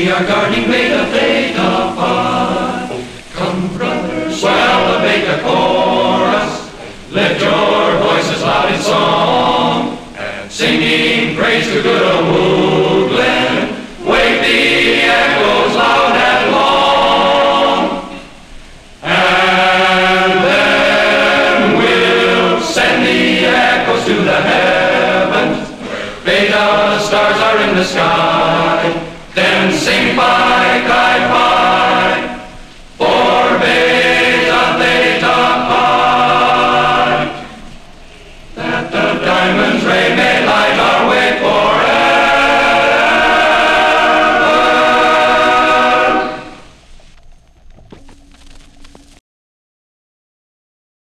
We are guarding Beta Theta Pi. Come, brothers, swell and make a chorus. Lift your voices loud in song, and singing praise to good old Glen. Wake the echoes loud and long, and then we'll send the echoes to the heavens. Beta stars are in the sky. Then sing by